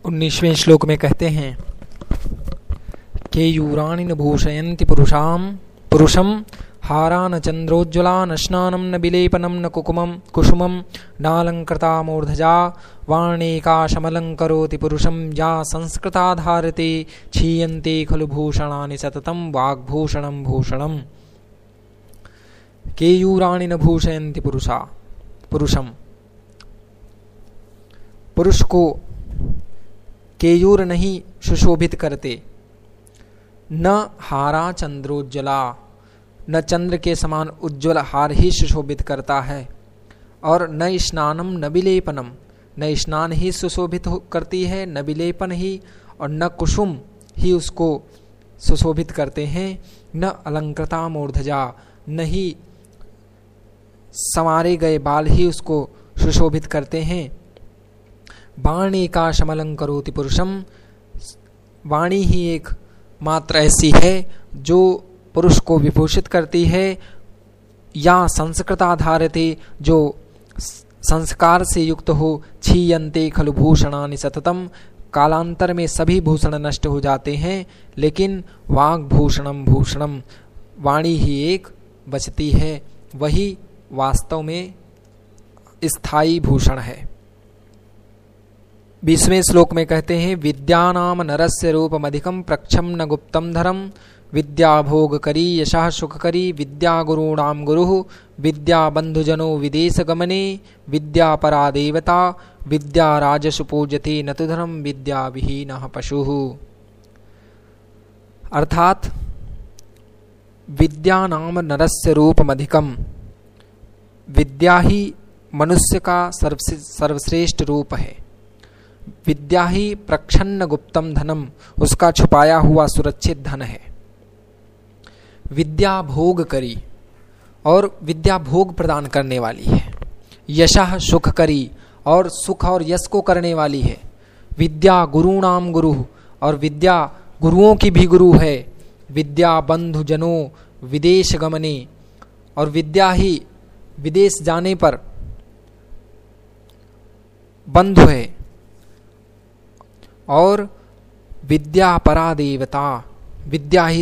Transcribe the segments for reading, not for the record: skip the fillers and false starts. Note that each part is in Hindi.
19वें श्लोक में कहते हैं केयूराणि न भूषयन्ति पुरुषम हारा न चंद्रोज्ज्वला न स्नानं न विलेपनं न कुसुमं नालंकृता मूर्धजा वाणेकाशमलंकरोति पुरुषं या संस्कृता धारते क्षीयन्ते खलु भूषणानि सततं वाग्भूषणं भूषणम्। केयूराणि न भूषयन्ति पुरुषम, पुरुष को केयूर नहीं सुशोभित करते। न हारा चंद्रोज्ज्वला, न चंद्र के समान उज्ज्वल हार ही सुशोभित करता है। और न स्नानम न विलेपनम, न स्नान ही सुशोभित करती है, न विलेपन ही, और न कुसुम ही उसको सुशोभित करते हैं। न अलंकृता मूर्धजा, न ही संवारे गए बाल ही उसको सुशोभित करते हैं। वाणी का समलंकरोति पुरुषम, वाणी ही एक मात्र ऐसी है जो पुरुष को विभूषित करती है। या संस्कृता धारते, जो संस्कार से युक्त हो। क्षीयन्ते खलु भूषणानि सततम, कालांतर में सभी भूषण नष्ट हो जाते हैं, लेकिन वाग्भूषणम भूषणम, वाणी ही एक बचती है, वही वास्तव में स्थायी भूषण है। 20वें श्लोक में कहते हैं विद्यानाम नरस्य रूपमधिकं प्रच्छन्न गुप्तं धरम विद्या भोग करी यशः सुख करी विद्या गुरूणाम गुरुः विद्या बंधुजनो विदेश गमने विद्या परा देवता विद्या राजसु पूज्यते न तु धर्म विद्या विहीनः पशुः। अर्थात विद्या नाम नरस्य रूपमधिकम, विद्या ही मनुष्य का सर्वश्रेष्ठ रूप है। विद्या ही प्रच्छन्न गुप्तम धनम, उसका छुपाया हुआ सुरक्षित धन है। विद्या भोग करी, और विद्या भोग प्रदान करने वाली है। यशः सुख करी, और सुख और यश को करने वाली है। विद्या गुरूणाम गुरु, और विद्या गुरुओं की भी गुरु है। विद्या बंधु जनों विदेश गमने, और विद्या ही विदेश जाने पर बंधु है। और विद्या परा देवता, विद्या ही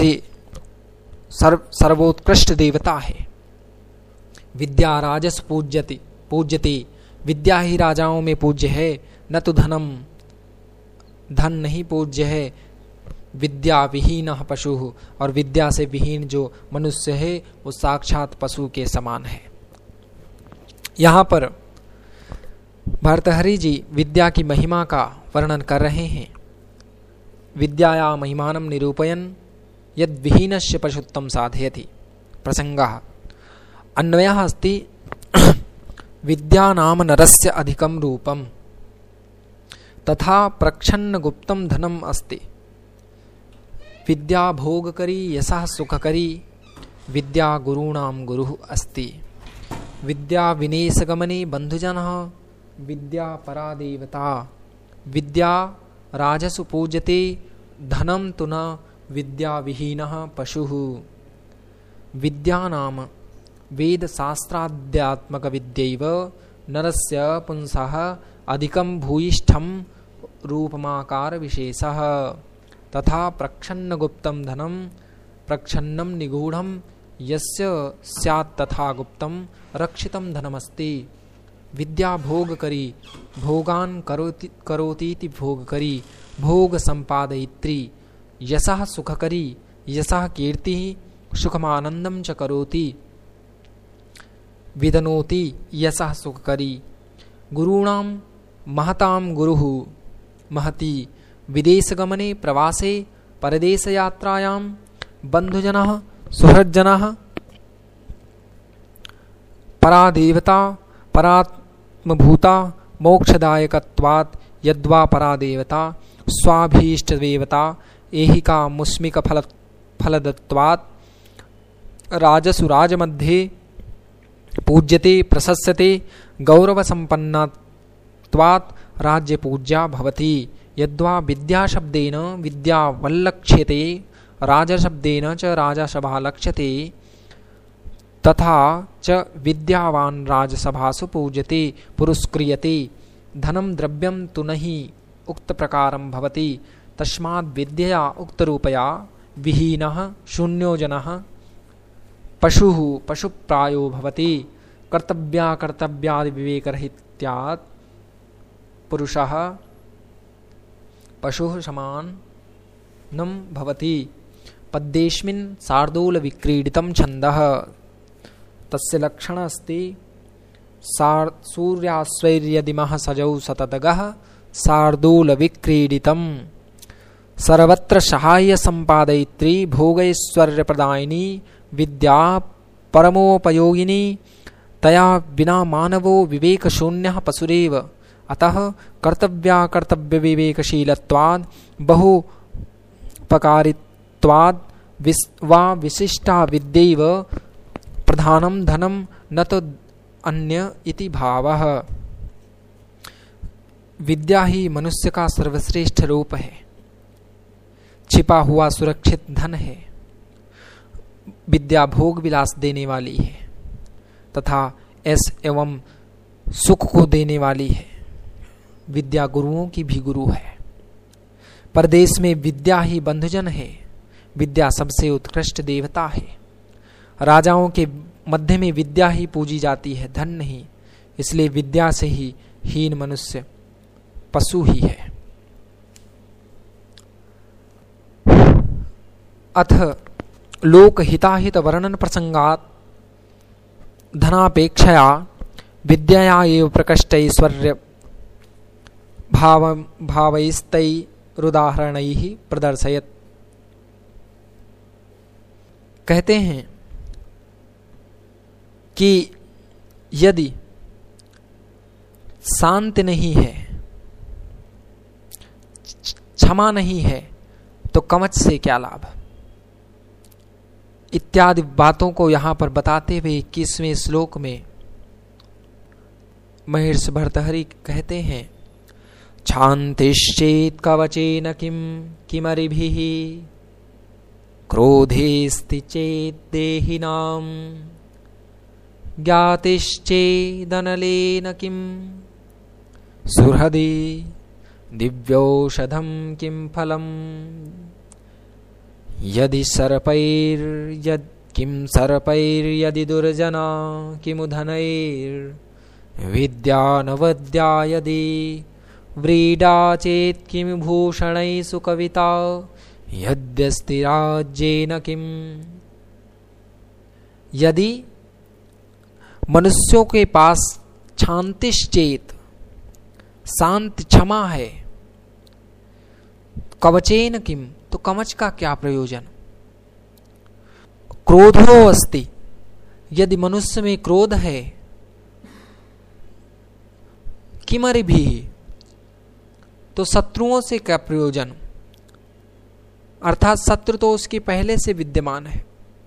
सर्वोत्कृष्ट देवता है। विद्या राजस पूज्यते, विद्या ही राजाओं में पूज्य है। न तो धनम, धन नहीं पूज्य है। विद्या विहीनः पशुः, और विद्या से विहीन जो मनुष्य है वो साक्षात पशु के समान है। यहाँ पर भर्तहरि जी विद्या की महिमा का वर्णन कर रहे हैं। विद्याया महिमानं निरूपयन् यद् विहीनस्य पशुत्वं साधयति। प्रसंगः अन्वयः अस्ति विद्या नाम नरस्य अधिकं रूपं तथा प्रच्छन्न गुप्तं धनम् अस्ति। विद्या भोगकरी यशः सुखकरी विद्या गुरूणां गुरुः अस्ति। विद्या विनेशगमने बंधुजनः विद्या परा देवता विद्या राजसु पूज्यते धनं तु न विद्या विहीनः पशुः। विद्या नाम वेद शास्त्राध्यात्मक विद्यैव नरस्य पुंसः अधिकं भूयिष्ठं रूपमाकार विशेषः तथा प्रच्छन्न गुप्तं धनं प्रच्छन्नं निगूढ़ं यस्य स्यात् तथा गुप्तं रक्षितं धनमस्ति। विद्या भोग करी भोगान करोतीति भोग करी भोग संपादयित्री। यशः सुख करी यशः कीर्ति सुखमानंदम च करोति विदनोति यशः सुख करी। गुरूणां महतां गुरुः महती विदेशगमने प्रवासे परदेश यात्रायां बंधुजनः सुहृज्जनः परा देवता परात्मभूता मोक्षदायकत्वात् यद्वा परा देवता स्वाभीष्ट देवता एहिका मुस्मिक फलदत्वात् राजसु राजमध्ये पूज्यते प्रशस्यते गौरव संपन्नत्वात् राज्य पूज्या भवति। यद्वा विद्या शब्देन विद्या वल्लक्ष्यते राजशब्देन च राजसभा लक्ष्यते तथा च विद्यावान राजसभासु पूज्यते पुरस्क्रियते। धनम द्रव्यम तु नहि उक्त प्रकारं भवति। तस्माद् विद्यया उक्तरूपया विहीनः शून्यो जनः पशुः पशुप्रायो भवति। कर्तव्याकर्तव्यादि विवेकरहित्यात् पुरुषः पशुः समानं भवति। पद्येऽस्मिन् शार्दूल विक्रीडितं छन्दः तस्य लक्षणम् अस्ति सूर्यास्वैर्यदिमः सजौ सततगः शार्दूल विक्रीडितम्। सर्वत्र सहाय संपादयित्री भोगैश्वर्य प्रदायिनी विद्या परमोपयोगिनी तया विना मानवो विवेक शून्यः पशुरेव। अतः कर्तव्याकर्तव्य विवेकशीलत्वाद् बहुपकारित्वाद् वा विशिष्टा विद्यैव प्रधानं धनं न तो अन्य इति भावः। विद्या ही मनुष्य का सर्वश्रेष्ठ रूप है, छिपा हुआ सुरक्षित धन है। विद्या भोग विलास देने वाली है तथा ऐश एवं सुख को देने वाली है। विद्या गुरुओं की भी गुरु है। परदेश में विद्या ही बंधुजन है। विद्या सबसे उत्कृष्ट देवता है। राजाओं के मध्य में विद्या ही पूजी जाती है, धन नहीं। इसलिए विद्या से ही हीन मनुष्य पशु ही है। अथ लोकहिताहित वर्णन प्रसंगात् धनापेक्षया विद्यया एव प्रकष्ट ऐश्वर्य भावैस्तैरुदाहरणैः प्रदर्शयत्। कहते हैं कि यदि शांति नहीं है, क्षमा नहीं है, तो कवच से क्या लाभ, इत्यादि बातों को यहां पर बताते हुए 21वें श्लोक में महर्षि भर्तहरि कहते हैं शान्तिश्चेत् कवचेन किमरिभिः क्रोधेस्ति चेत् देहिनां ज्ञातिश्चेदनलेन किं सुहृदि दिव्यौषधं किं फलम् यदि सर्पैर्यदि दुर्जना किमु धनैर्विद्यानवद्या यदि व्रीडा चेत् किमु भूषणैः सुकविता यद्यस्ति राज्येन किम्। यदि मनुष्यों के पास शांतिश्चेत शांत क्षमा है, कवचेन किम, तो कवच का क्या प्रयोजन। क्रोधो अस्ति, यदि मनुष्य में क्रोध है, किमरिभिः, तो शत्रुओं से क्या प्रयोजन, अर्थात शत्रु तो उसके पहले से विद्यमान है।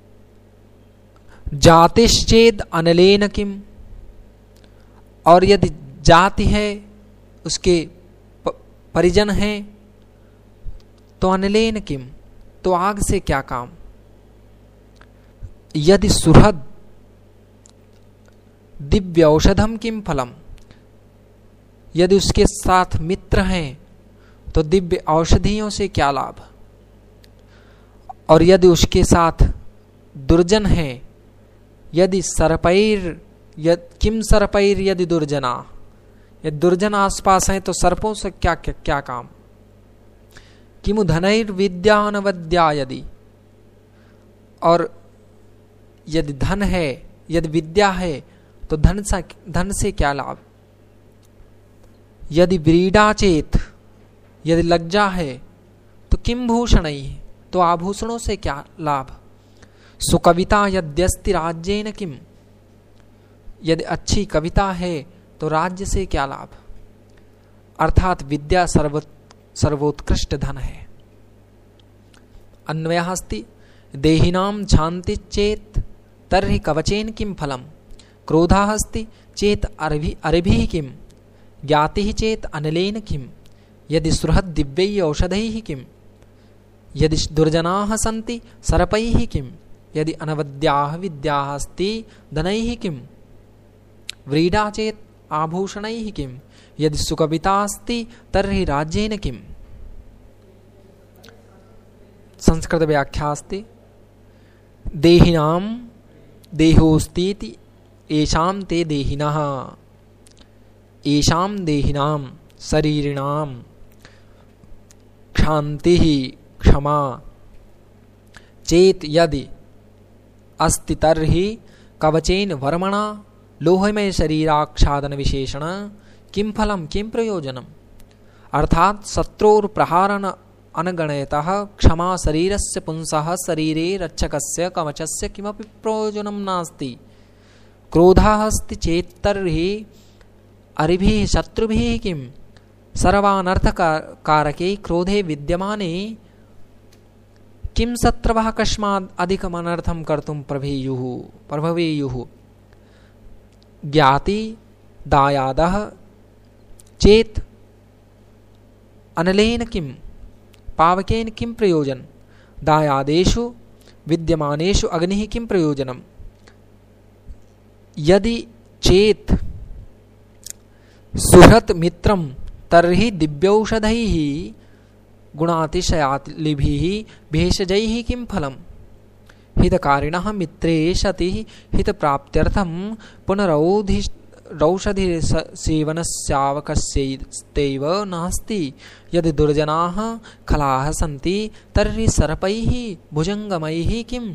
जातिश्चेद अनलेन किम, और यदि जाति है, उसके परिजन हैं, तो अनलेन किम, तो आग से क्या काम। यदि सुहृद दिव्य औषधम किम फलम, यदि उसके साथ मित्र हैं तो दिव्य औषधियों से क्या लाभ। और यदि उसके साथ दुर्जन है, यदि किम सर्पैर यदि दुर्जना, यदि दुर्जन आसपास है तो सर्पों से क्या काम। किमु धनैर्विद्यानवद्या यदि, और यदि धन है, यदि विद्या है, तो धन से क्या लाभ। यदि व्रीडा चेत, यदि लज्जा है, तो किम भूषणैः, तो आभूषणों से क्या लाभ। सुकविता यद्यस्ति राज्येन किम, यदि अच्छी कविता है तो राज्य से क्या लाभ। अर्थात विद्या सर्वोत्कृष्ट धन है। अन्वयः अस्ति देहिनां शान्ति चेत् तर्हि कवचेन किं फलम। क्रोधः अस्ति चेत् अरिभिः किं, ज्ञातिः चेत् अनलेन किं, यदि सुहृद दिव्यैः औषधैः किं, यदि दुर्जनाः सन्ति सर्पैः किं, यदि अनवद्याः विद्याः अस्ति धनैः किं, व्रीडा चेत् आभूषणैः किं, यदि सुकविता अस्ति तर्हि राज्येन किम्। संस्कृत व्याख्या अस्ति देहिनां देहोस्तीति येषां ते देहिनः येषां देहिनां शरीरिणां क्षान्तिः क्षमा चेत यदि अस्ति तर्हि कवचेन वर्मणा लोहमय शरीराच्छादन विशेषण किं फलं किं प्रयोजनम्। अर्थात शत्रोर प्रहारन अनगणयतः क्षमा शरीरस्य पुंसः शरीरे रक्षकस्य कवचस्य किमपि प्रयोजनं नास्ति। क्रोधः अस्ति चेत् तर्हि अरिभिः शत्रुभिः किं। सर्वानर्थकारके क्रोधे विद्यमाने किं शत्रवः कस्माद् अधिकम् अनर्थं कर्तुं प्रभवेयुः। ज्ञाति दायादः चेत् अनलेन किं पावकेन किं प्रयोजन। दायादेषु विद्यमानेषु अग्निः किं प्रयोजनम्। यदि चेत् सुहृत् मित्रं तर्हि दिव्यौषधैः गुणातिशयालिभिः भेषजैः किं फलम्। हितकारिणः मित्रे सति हितप्राप्त्यर्थं पुनरौषधि सेवनस्यावश्यकस्यैव नास्ति। यदि दुर्जनाः खलाः सन्ति तर्हि सर्पैः भुजङ्गमैः किम्।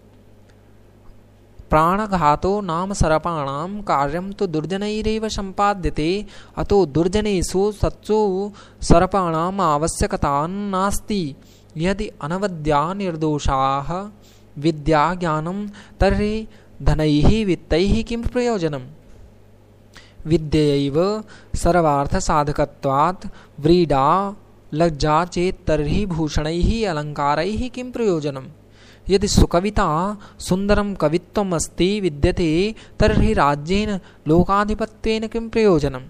प्राणघातो नाम सर्पाणां कार्यं तु दुर्जनैरेव सम्पाद्यते। अतो दुर्जनेषु सत्सु सर्पाणाम् आवश्यकता नास्ति। यदि अनवद्या निर्दोषाः विद्या ज्ञानं तर्हि धनैः वित्तैः किं प्रयोजनम्। विद्यैव सर्वार्थसाधकत्वात् व्रीडा लज्जा चेत् तर्हि भूषणैः अलङ्कारैः किं प्रयोजनम्। यदि सुकविता सुन्दरं कवित्वम् अस्ति विद्यते तर्हि राज्येन लोकाधिपत्येन किं प्रयोजनम्।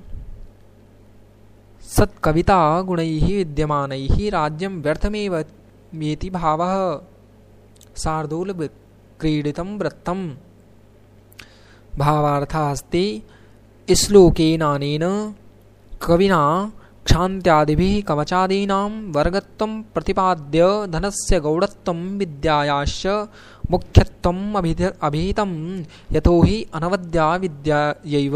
सत्कविता गुणैः विद्यमानैः राज्यं व्यर्थमेव मेति भावः। शार्दूल क्रीडितं वृत्तम्। भावार्थः अस्ति श्लोकेनानेन कविना क्षान्त्यादिभिः कवचादीनां वर्गत्वं प्रतिपाद्य धनस्य गौडत्वं विद्यायाश्च मुख्यत्वम् अभिहितं। यतो हि अनवद्या विद्ययैव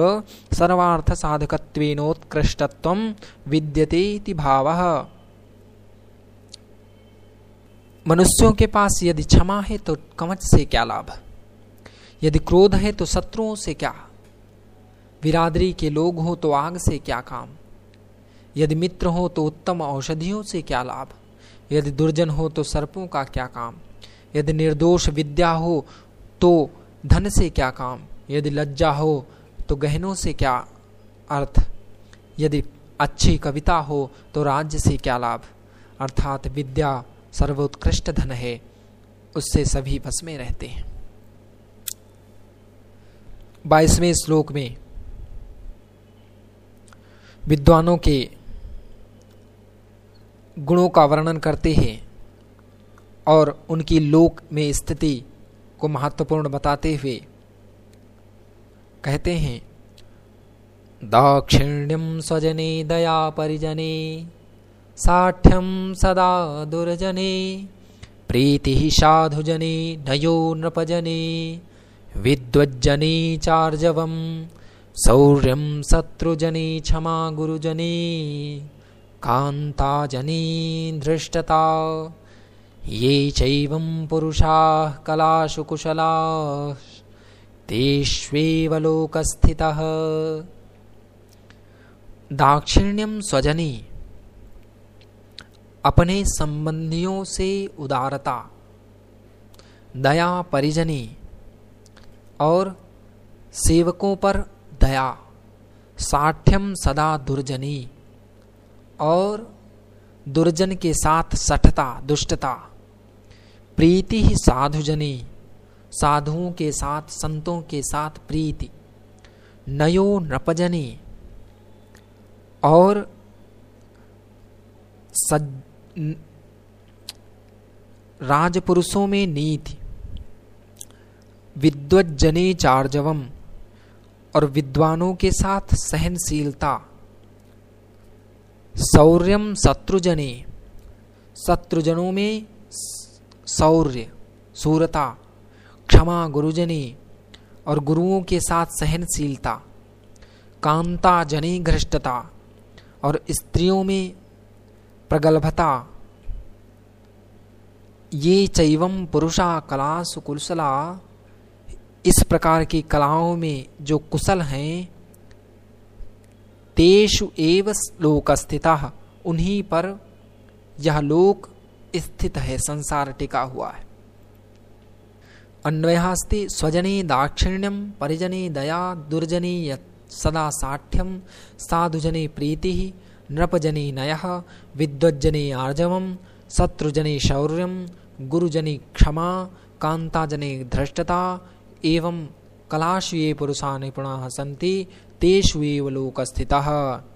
सर्वार्थसाधकत्वेनोत्कृष्टत्वं विद्यते इति भावः। मनुष्यों के पास यदि क्षमा है तो कवच से क्या लाभ। यदि क्रोध है तो शत्रुओं से क्या। बिरादरी के लोग हो तो आग से क्या काम। यदि मित्र हो तो उत्तम औषधियों से क्या लाभ। यदि दुर्जन हो तो सर्पों का क्या काम। यदि निर्दोष विद्या हो तो धन से क्या काम। यदि लज्जा हो तो गहनों से क्या अर्थ। यदि अच्छी कविता हो तो राज्य से क्या लाभ। अर्थात विद्या सर्वोत्कृष्ट धन है, उससे सभी बस में रहते हैं। 22वें श्लोक में विद्वानों के गुणों का वर्णन करते हैं और उनकी लोक में स्थिति को महत्वपूर्ण बताते हुए कहते हैं दाक्षिण्यं स्वजने दया परिजने साठ्यं सदा दुर्जने प्रीतिः साधुजने नयो नृपजने विद्वज्जने चार्जवं शौर्यं शत्रुजने क्षमा गुरुजने कान्ताजने धृष्टता ये चैवं पुरुषाः कलासु कुशलाः तेष्वेव लोकस्थितः। दाक्षिण्यं स्वजने अपने संबंधियों से उदारता, दया परिजने और सेवकों पर दया, साठ्यम सदा दुर्जनी और दुर्जन के साथ सठता दुष्टता, प्रीति ही साधुजनी साधुओं के साथ संतों के साथ प्रीति, नयो नृपजनी और राजपुरुषों में नीति, विद्वज्जने चार्जवम और विद्वानों के साथ सहनशीलता, शौर्यम शत्रुजने, शत्रुजनों में शौर्य शूरता, क्षमा गुरुजने और गुरुओं के साथ सहनशीलता, कांता जने घृष्टता और स्त्रियों में प्रगल्भता, ये चैवम पुरुषा कलासु कुशला, इस प्रकार की कलाओं में जो कुशल हैं, तेषु एव लोक स्थितः, उन्हीं पर यह लोक स्थित है, संसार टिका हुआ है। अन्वयस्ति स्वजने दाक्षिण्यम परिजने दया दुर्जने सदा साठ्यम साधुजने प्रीतिः नृपजने नयः विद्वज्जने आर्जवम् शत्रुजने शौर्यम गुरुजने क्षमा कांताजने धृष्टता एवं कलाशु ये पुरुषा निपुणाः सन्ति तेषु एव लोकस्थितः।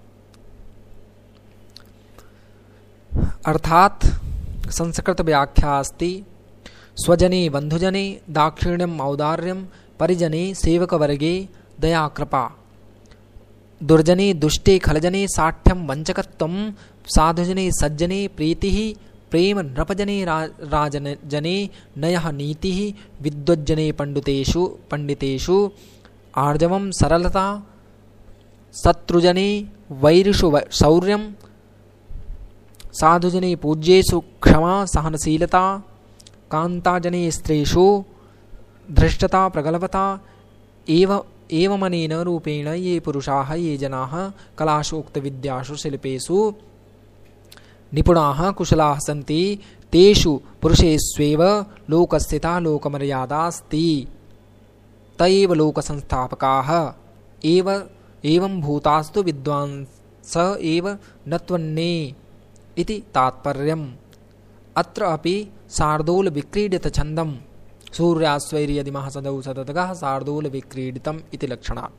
अर्थात संस्कृत व्याख्या अस्ति स्वजने बंधुजने दाक्षिण्यम औदार्यम परिजने सेवक वर्गे दया कृपा दुर्जने दुष्टे खलजने साठ्यम वंचकत्वम साधुजने सज्जने प्रीतिः प्रेम नृपजने राजजने नयः नीतिः विद्वज्जने पंडितेषु आर्जवम सरलता शत्रुजने वैरिषु शौर्यम साधुजने पूज्येषु क्षमा सहनशीलता कांताजने स्त्रीषु धृष्टता प्रगल्भता एवमनेन रूपेण ये पुरुषाः ये जनाः कलाशोक्त विद्यासु शिल्पेषु निपुणाः कुशलाः सन्ति तेषु पुरुषेष्वेव लोकस्थिता लोकमर्यादास्ति तैव लोकसंस्थापकाः एवं भूतास्तु विद्वांस एव न त्वन्ये इति तात्पर्यम्। अत्र अपि शार्दूल विक्रीडित छन्दम् सूर्यास्वैर्यदि महसदौ सततगः शार्दूल विक्रीडितम् इति लक्षणात्।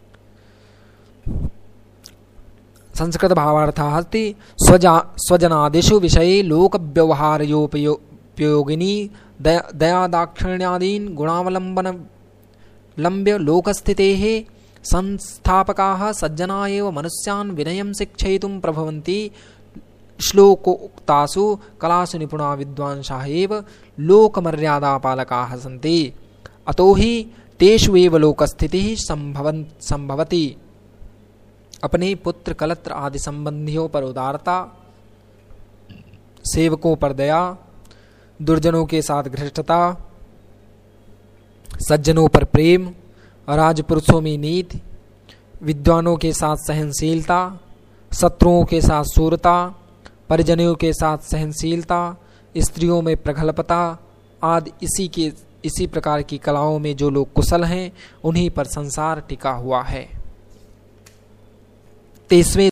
संस्कृत भावार्थः अस्ति स्वजनादिषु विषये लोकव्यवहारयोपयोगिनी दयादाक्षिण्यादीन् गुणावलम्बन लम्ब्य लोकस्थितेः संस्थापकाः सज्जना एव मनुष्यान् विनयं शिक्षयितुं प्रभवन्ति। श्लोकोक्तासु कलासु निपुणा विद्वांसाः एव लोकमर्यादापालकाः सन्ति। अतो हि तेषु एव लोकस्थितिः संभवति। अपने पुत्र कलत्र आदि संबंधियों पर उदारता, सेवकों पर दया, दुर्जनों के साथ घृष्टता, सज्जनों पर प्रेम, राजपुरुषों में नीति, विद्वानों के साथ सहनशीलता, शत्रुओं के साथ शूरता, परिजनों के साथ सहनशीलता, स्त्रियों में प्रगल्भता आदि इसी प्रकार की कलाओं में जो लोग कुशल हैं उन्हीं पर संसार टिका हुआ है। 23वें